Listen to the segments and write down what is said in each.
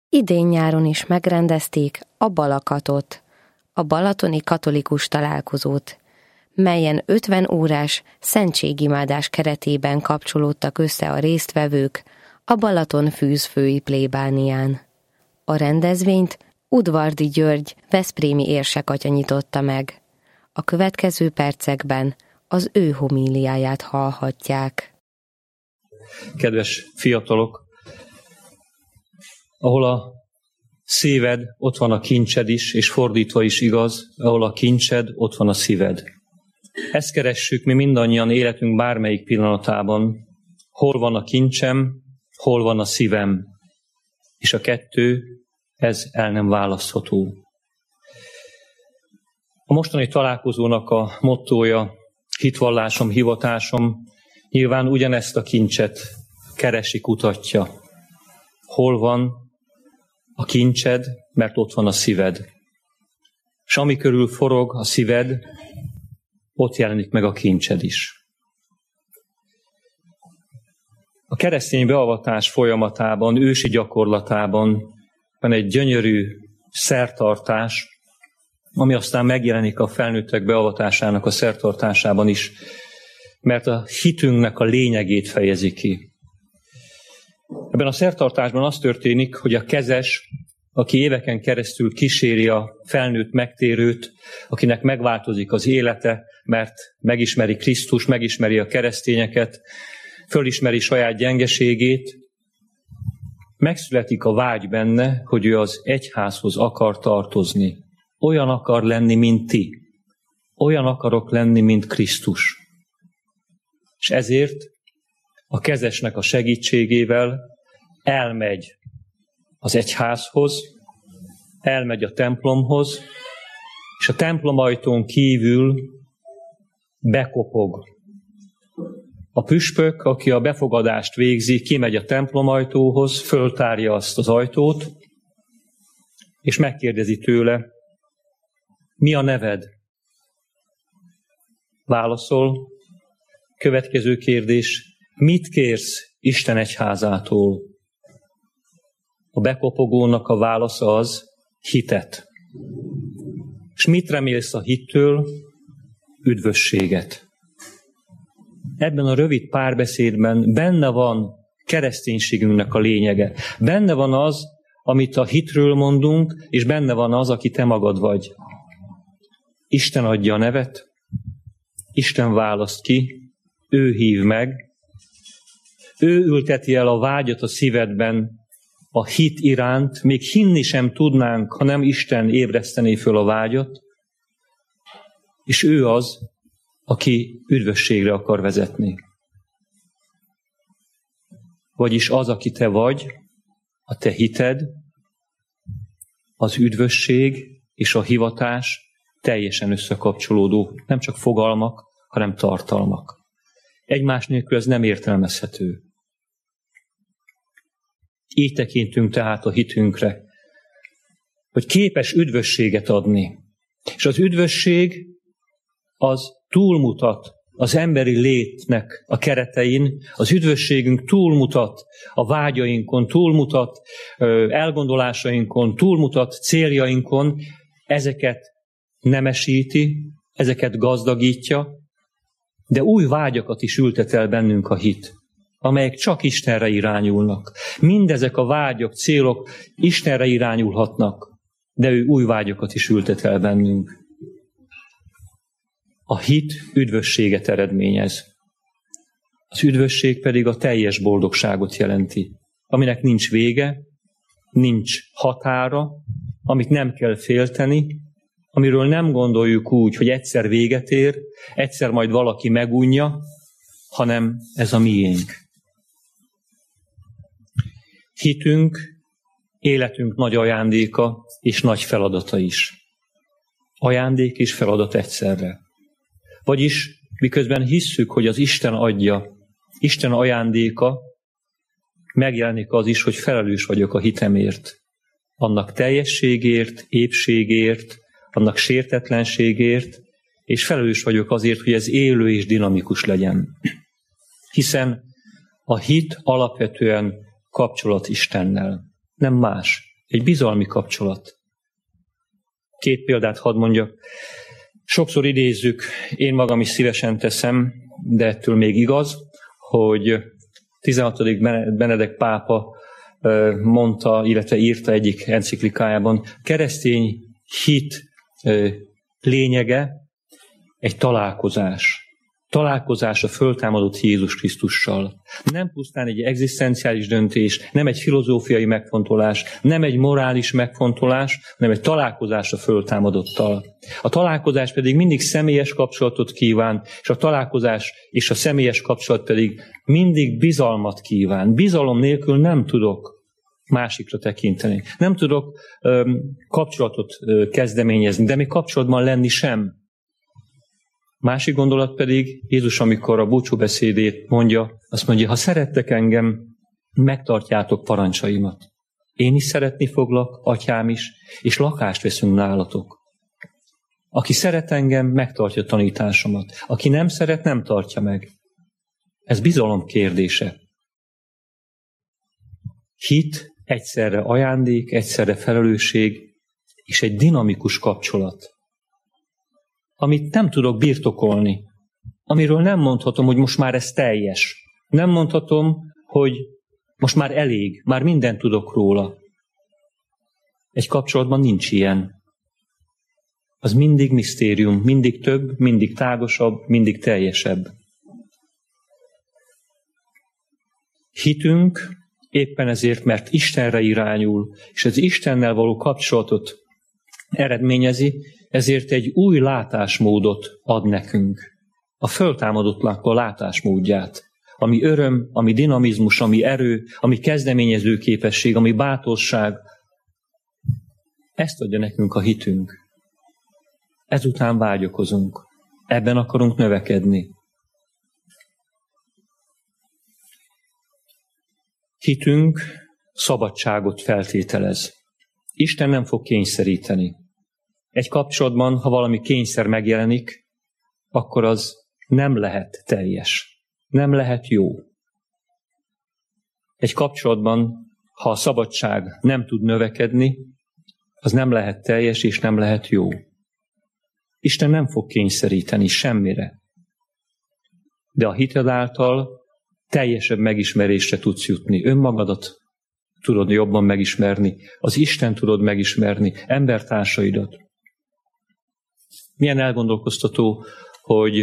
Idén nyáron is megrendezték a Balakatot, a balatoni katolikus találkozót, melyen 50 órás szentségimádás keretében kapcsolódtak össze a résztvevők a Balaton fűzfői plébánián. A rendezvényt Udvardy György veszprémi érsekatya nyitotta meg. A következő percekben az ő homíliáját hallhatják. Kedves fiatalok, ahol a szíved, ott van a kincsed is, és fordítva is igaz, ahol a kincsed, ott van a szíved. Ezt keressük mi mindannyian életünk bármelyik pillanatában. Hol van a kincsem, hol van a szívem. És a kettő, ez el nem választható. A mostani találkozónak a mottója, hitvallásom, hivatásom, nyilván ugyanezt a kincset keresi, kutatja. Hol van a kincsed, mert ott van a szíved. És ami körül forog a szíved, ott jelenik meg a kincsed is. A keresztény beavatás folyamatában, ősi gyakorlatában van egy gyönyörű szertartás, ami aztán megjelenik a felnőttek beavatásának a szertartásában is, mert a hitünknek a lényegét fejezi ki. Ebben a szertartásban az történik, hogy a kezes, aki éveken keresztül kíséri a felnőtt megtérőt, akinek megváltozik az élete, mert megismeri Krisztus, megismeri a keresztényeket, fölismeri saját gyengeségét, megszületik a vágy benne, hogy ő az egyházhoz akar tartozni. Olyan akar lenni, mint ti. Olyan akarok lenni, mint Krisztus. És ezért a kezesnek a segítségével elmegy az egyházhoz, elmegy a templomhoz, és a templomajtón kívül bekopog. A püspök, aki a befogadást végzi, kimegy a templomajtóhoz, föltárja azt az ajtót, és megkérdezi tőle, mi a neved? Válaszol, következő kérdés, mit kérsz Isten egyházától? A bekopogónak a válasza az, hitet. És mit remélsz a hittől? Üdvösséget. Ebben a rövid párbeszédben benne van kereszténységünknek a lényege. Benne van az, amit a hitről mondunk, és benne van az, aki te magad vagy. Isten adja a nevet, Isten választ ki, ő hív meg, ő ülteti el a vágyat a szívedben, a hit iránt, még hinni sem tudnánk, ha nem Isten ébresztené föl a vágyat, és ő az, aki üdvösségre akar vezetni. Vagyis az, aki te vagy, a te hited, az üdvösség és a hivatás teljesen összekapcsolódó, nem csak fogalmak, hanem tartalmak. Egymás nélkül ez nem értelmezhető. Így tekintünk tehát a hitünkre, hogy képes üdvösséget adni. És az üdvösség az túlmutat az emberi létnek a keretein, az üdvösségünk túlmutat a vágyainkon, túlmutat elgondolásainkon, túlmutat céljainkon, ezeket nemesíti, ezeket gazdagítja, de új vágyakat is ültet el bennünk a hit, amelyek csak Istenre irányulnak. Mindezek a vágyak, célok Istenre irányulhatnak, de ő új vágyakat is ültet el bennünk. A hit üdvösséget eredményez. Az üdvösség pedig a teljes boldogságot jelenti, aminek nincs vége, nincs határa, amit nem kell félteni, amiről nem gondoljuk úgy, hogy egyszer véget ér, egyszer majd valaki megunja, hanem ez a miénk. Hitünk, életünk nagy ajándéka és nagy feladata is. Ajándék és feladat egyszerre. Vagyis miközben hisszük, hogy az Isten adja, Isten ajándéka, megjelenik az is, hogy felelős vagyok a hitemért. Annak teljességért, épségért, annak sértetlenségért, és felelős vagyok azért, hogy ez élő és dinamikus legyen. Hiszen a hit alapvetően kapcsolat Istennel, nem más. Egy bizalmi kapcsolat. 2 példát hadd mondjak. Sokszor idézzük, én magam is szívesen teszem, de ettől még igaz, hogy 16. Benedek pápa mondta, illetve írta egyik enciklikájában, keresztény hit lényege egy találkozás. Találkozás a föltámadott Jézus Krisztussal. Nem pusztán egy egzisztenciális döntés, nem egy filozófiai megfontolás, nem egy morális megfontolás, hanem egy találkozás a föltámadottal. A találkozás pedig mindig személyes kapcsolatot kíván, és a találkozás és a személyes kapcsolat pedig mindig bizalmat kíván. Bizalom nélkül nem tudok másikra tekinteni. Nem tudok kapcsolatot kezdeményezni, de még kapcsolatban lenni sem. Másik gondolat pedig, Jézus, amikor a búcsúbeszédét mondja, azt mondja, ha szerettek engem, megtartjátok parancsaimat. Én is szeretni foglak, atyám is, és lakást veszünk nálatok. Aki szeret engem, megtartja tanításomat. Aki nem szeret, nem tartja meg. Ez bizalom kérdése. Hit egyszerre ajándék, egyszerre felelősség, és egy dinamikus kapcsolat, amit nem tudok birtokolni, amiről nem mondhatom, hogy most már ez teljes. Nem mondhatom, hogy most már elég, már mindent tudok róla. Egy kapcsolatban nincs ilyen. Az mindig misztérium, mindig több, mindig tágasabb, mindig teljesebb. Hitünk éppen ezért, mert Istenre irányul, és az Istennel való kapcsolatot eredményezi, ezért egy új látásmódot ad nekünk. A föltámadottnak a látásmódját, ami öröm, ami dinamizmus, ami erő, ami kezdeményező képesség, ami bátorság. Ezt adja nekünk a hitünk. Ezután vágyakozunk. Ebben akarunk növekedni. Hitünk szabadságot feltételez. Isten nem fog kényszeríteni. Egy kapcsolatban, ha valami kényszer megjelenik, akkor az nem lehet teljes. Nem lehet jó. Egy kapcsolatban, ha a szabadság nem tud növekedni, az nem lehet teljes és nem lehet jó. Isten nem fog kényszeríteni semmire. De a hited által teljesebb megismerésre tudsz jutni. Önmagadat tudod jobban megismerni. Az Isten tudod megismerni. Embertársaidat. Milyen elgondolkoztató, hogy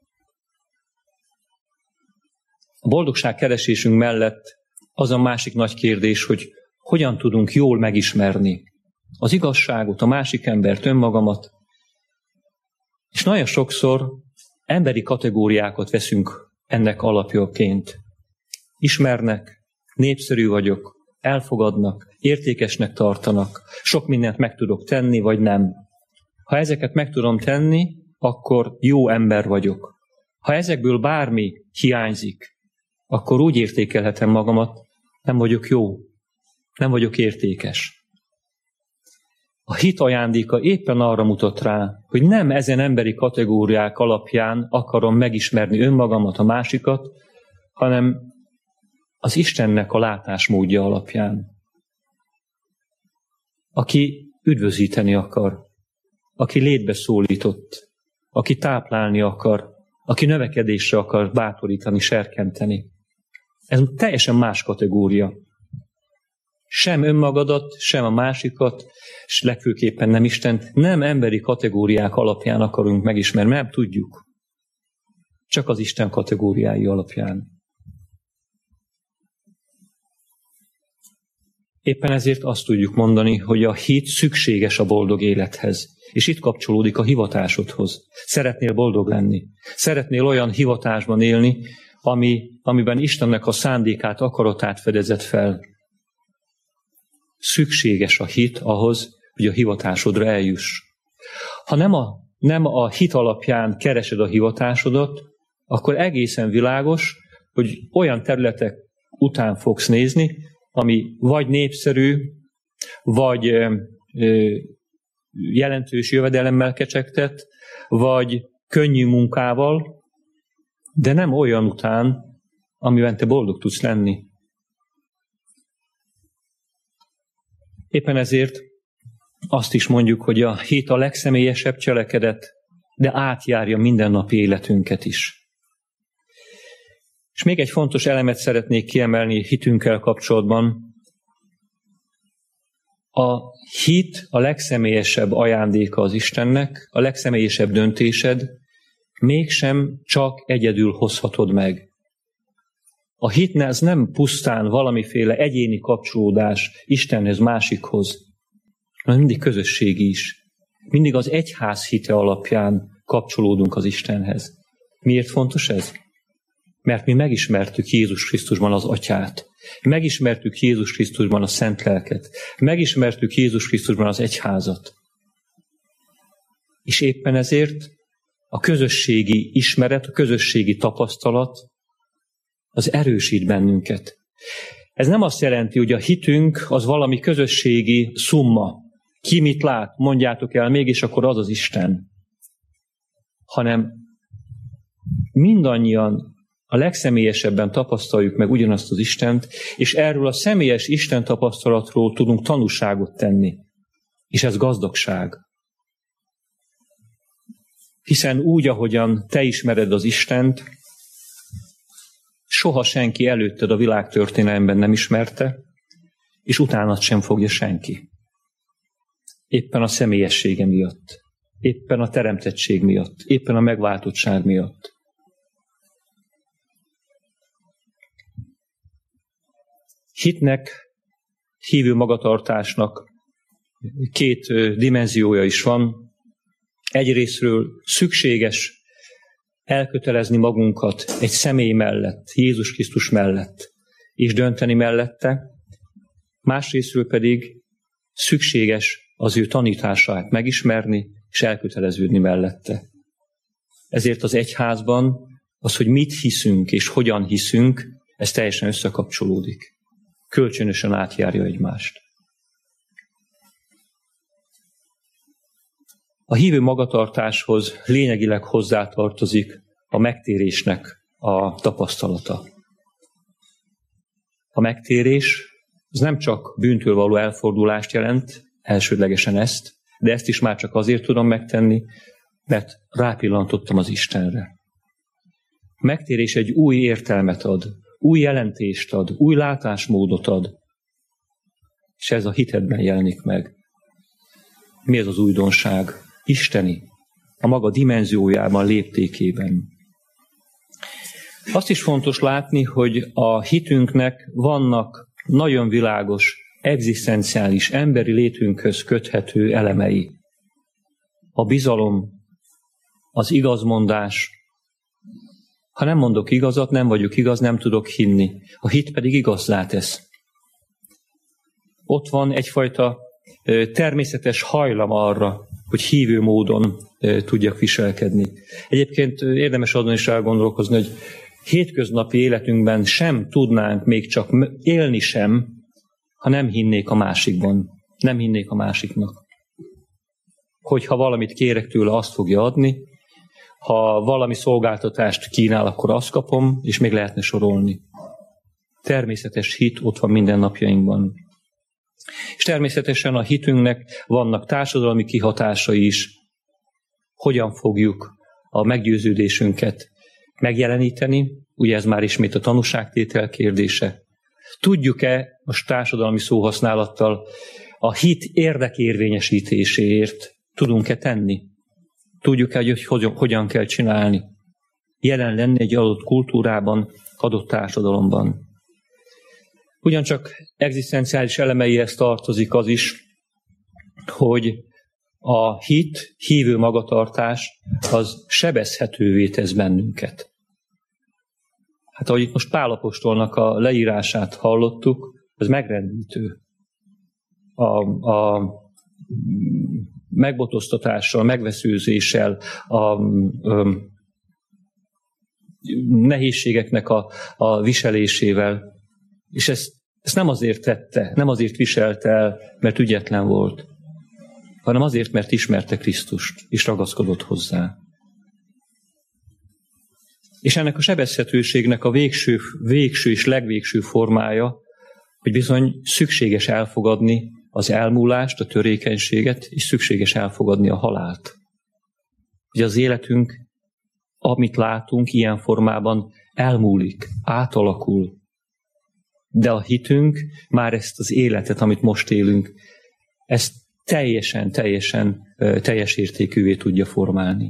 a boldogság keresésünk mellett az a másik nagy kérdés, hogy hogyan tudunk jól megismerni az igazságot, a másik embert, önmagamat. És nagyon sokszor emberi kategóriákat veszünk ennek alapjaként. Ismernek, népszerű vagyok, elfogadnak, értékesnek tartanak, sok mindent meg tudok tenni, vagy nem. Ha ezeket meg tudom tenni, akkor jó ember vagyok. Ha ezekből bármi hiányzik, akkor úgy értékelhetem magamat, nem vagyok jó, nem vagyok értékes. A hit ajándéka éppen arra mutat rá, hogy nem ezen emberi kategóriák alapján akarom megismerni önmagamat, a másikat, hanem az Istennek a látásmódja alapján. Aki üdvözíteni akar, aki létbe szólított, aki táplálni akar, aki növekedésre akar bátorítani, serkenteni. Ez teljesen más kategória. Sem önmagadat, sem a másikat, és legfőképpen nem Istent, nem emberi kategóriák alapján akarunk megismerni, nem tudjuk. Csak az Isten kategóriái alapján. Éppen ezért azt tudjuk mondani, hogy a hit szükséges a boldog élethez. És itt kapcsolódik a hivatásodhoz. Szeretnél boldog lenni. Szeretnél olyan hivatásban élni, amiben Istennek a szándékát, akaratát fedezed fel. Szükséges a hit ahhoz, hogy a hivatásodra eljuss. Ha nem a hit alapján keresed a hivatásodat, akkor egészen világos, hogy olyan területek után fogsz nézni, ami vagy népszerű, vagy jelentős jövedelemmel kecsegtet, vagy könnyű munkával, de nem olyan után, amiben te boldog tudsz lenni. Éppen ezért azt is mondjuk, hogy a hit a legszemélyesebb cselekedet, de átjárja mindennapi életünket is. És még egy fontos elemet szeretnék kiemelni hitünkkel kapcsolatban. A hit a legszemélyesebb ajándéka az Istennek, a legszemélyesebb döntésed, mégsem csak egyedül hozhatod meg. A hit ez nem pusztán valamiféle egyéni kapcsolódás Istenhez, másikhoz, hanem mindig közösségi is. Mindig az egyház hite alapján kapcsolódunk az Istenhez. Miért fontos ez? Mert mi megismertük Jézus Krisztusban az Atyát. Megismertük Jézus Krisztusban a Szent Lelket. Megismertük Jézus Krisztusban az egyházat. És éppen ezért a közösségi ismeret, a közösségi tapasztalat az erősít bennünket. Ez nem azt jelenti, hogy a hitünk az valami közösségi szumma. Ki mit lát, mondjátok el, mégis akkor az az Isten. Hanem mindannyian a legszemélyesebben tapasztaljuk meg ugyanazt az Istent, és erről a személyes Isten tapasztalatról tudunk tanúságot tenni. És ez gazdagság. Hiszen úgy, ahogyan te ismered az Istent, soha senki előtted a világtörténelemben nem ismerte, és utánad sem fogja senki. Éppen a személyessége miatt, éppen a teremtettség miatt, éppen a megváltottság miatt. Hitnek, hívő magatartásnak két dimenziója is van. Egyrészről szükséges elkötelezni magunkat egy személy mellett, Jézus Krisztus mellett, és dönteni mellette. Másrészről pedig szükséges az ő tanítását megismerni, és elköteleződni mellette. Ezért az egyházban az, hogy mit hiszünk és hogyan hiszünk, ez teljesen összekapcsolódik. Kölcsönösen átjárja egymást. A hívő magatartáshoz lényegileg hozzátartozik a megtérésnek a tapasztalata. A megtérés az nem csak bűntől való elfordulást jelent, elsődlegesen ezt, de ezt is már csak azért tudom megtenni, mert rápillantottam az Istenre. A megtérés egy új értelmet ad, új jelentést ad, új látásmódot ad, és ez a hitedben jelenik meg. Mi ez az újdonság? Isteni, a maga dimenziójában, léptékében. Azt is fontos látni, hogy a hitünknek vannak nagyon világos, egzisztenciális, emberi létünkhöz köthető elemei. A bizalom, az igazmondás. Ha nem mondok igazat, nem vagyok igaz, nem tudok hinni. A hit pedig igazzá tesz. Ott van egyfajta természetes hajlam arra, hogy hívő módon tudjak viselkedni. Egyébként érdemes azon is elgondolkozni, hogy hétköznapi életünkben sem tudnánk még csak élni sem, ha nem hinnék a másikban, nem hinnék a másiknak. Hogyha valamit kérek tőle, azt fogja adni, ha valami szolgáltatást kínál, akkor azt kapom, és még lehetne sorolni. Természetes hit ott van minden napjainkban. És természetesen a hitünknek vannak társadalmi kihatásai is. Hogyan fogjuk a meggyőződésünket megjeleníteni? Ugye ez már ismét a tanúságtétel kérdése. Tudjuk-e most társadalmi szóhasználattal a hit érdekérvényesítéséért tudunk-e tenni? Tudjuk-e, hogy hogyan kell csinálni? Jelen lenni egy adott kultúrában, adott társadalomban. Ugyancsak egzisztenciális elemeihez tartozik az is, hogy a hit, hívő magatartás az sebezhetővé tesz bennünket. Hát ahogy itt most Pál apostolnak a leírását hallottuk, ez megrendítő. A megbotoztatással, megveszőzéssel, a nehézségeknek a viselésével. És ezt nem azért tette, nem azért viselte el, mert ügyetlen volt, hanem azért, mert ismerte Krisztust, és ragaszkodott hozzá. És ennek a sebezhetőségnek a végső és legvégső formája, hogy bizony szükséges elfogadni az elmúlást, a törékenységet, és szükséges elfogadni a halált. Ugye az életünk, amit látunk ilyen formában, elmúlik, átalakul. De a hitünk már ezt az életet, amit most élünk, ezt teljes értékűvé tudja formálni.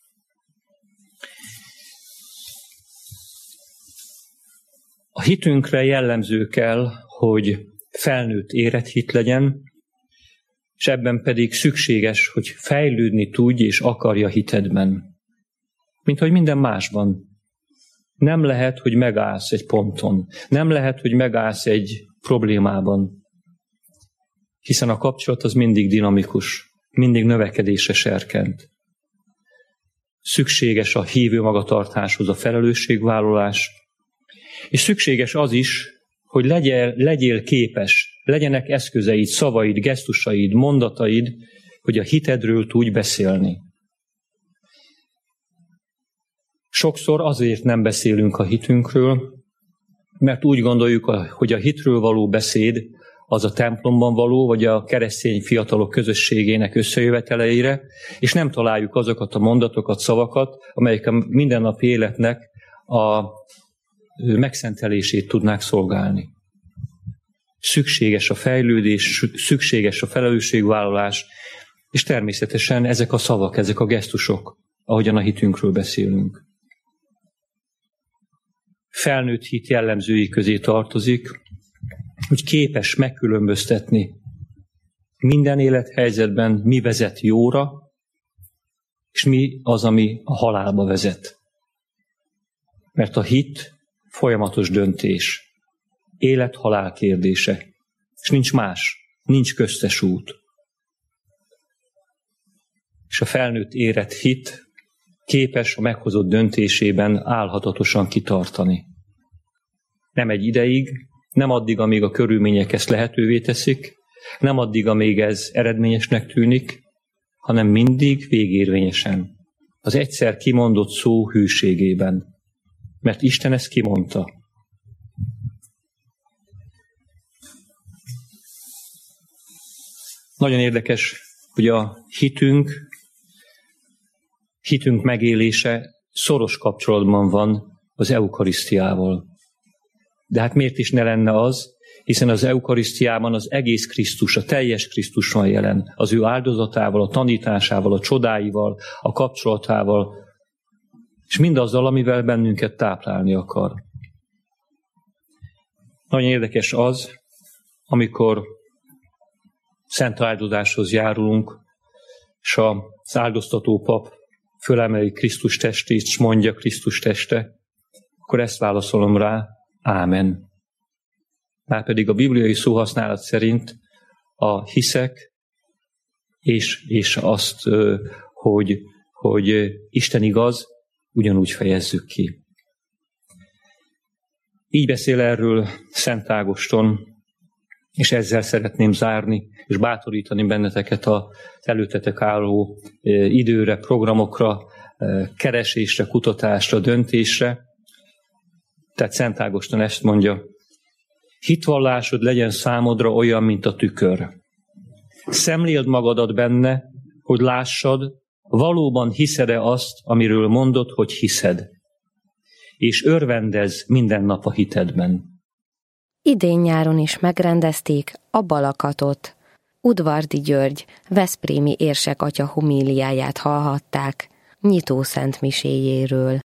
A hitünkre jellemző kell, hogy felnőtt érett hit legyen, és ebben pedig szükséges, hogy fejlődni tudj és akarja hitedben. Mint hogy minden másban. Nem lehet, hogy megállsz egy ponton. Nem lehet, hogy megállsz egy problémában. Hiszen a kapcsolat az mindig dinamikus, mindig növekedésre serkent. Szükséges a hívő magatartáshoz a felelősségvállalás, és szükséges az is, hogy legyél képes, legyenek eszközeid, szavaid, gesztusaid, mondataid, hogy a hitedről tudj beszélni. Sokszor azért nem beszélünk a hitünkről, mert úgy gondoljuk, hogy a hitről való beszéd az a templomban való, vagy a keresztény fiatalok közösségének összejöveteleire, és nem találjuk azokat a mondatokat, szavakat, amelyek a mindennapi életnek a megszentelését tudnák szolgálni. Szükséges a fejlődés, szükséges a felelősségvállalás, és természetesen ezek a szavak, ezek a gesztusok, ahogyan a hitünkről beszélünk. Felnőtt hit jellemzői közé tartozik, hogy képes megkülönböztetni minden élethelyzetben, mi vezet jóra, és mi az, ami a halálba vezet. Mert a hit folyamatos döntés, élet-halál kérdése, és nincs más, nincs köztes út. És a felnőtt érett hit képes a meghozott döntésében álhatatosan kitartani. Nem egy ideig, nem addig, amíg a körülmények ezt lehetővé teszik, nem addig, amíg ez eredményesnek tűnik, hanem mindig végérvényesen. Az egyszer kimondott szó hűségében. Mert Isten ezt kimondta. Nagyon érdekes, hogy a hitünk megélése szoros kapcsolatban van az eukarisztiával. De hát miért is ne lenne az, hiszen az eukarisztiában az egész Krisztus, a teljes Krisztus van jelen. Az ő áldozatával, a tanításával, a csodáival, a kapcsolatával, és mindazzal, amivel bennünket táplálni akar. Nagyon érdekes az, amikor szent áldozáshoz járulunk, és az áldoztató pap fölemeli Krisztus testét, és mondja Krisztus teste, akkor ezt válaszolom rá, ámen. Márpedig a bibliai szóhasználat szerint a hiszek, és azt, hogy Isten igaz, ugyanúgy fejezzük ki. Így beszél erről Szent Ágoston, és ezzel szeretném zárni, és bátorítani benneteket az előttetek álló időre, programokra, keresésre, kutatásra, döntésre. Tehát Szent Ágoston ezt mondja, hitvallásod legyen számodra olyan, mint a tükör. Szemléld magadat benne, hogy lássad, valóban hiszed-e azt, amiről mondod, hogy hiszed. És örvendezz minden nap a hitedben. Idén-nyáron is megrendezték a Balakatot. Udvardy György veszprémi érsekatya homíliáját hallhatták nyitó szentmiséjéről.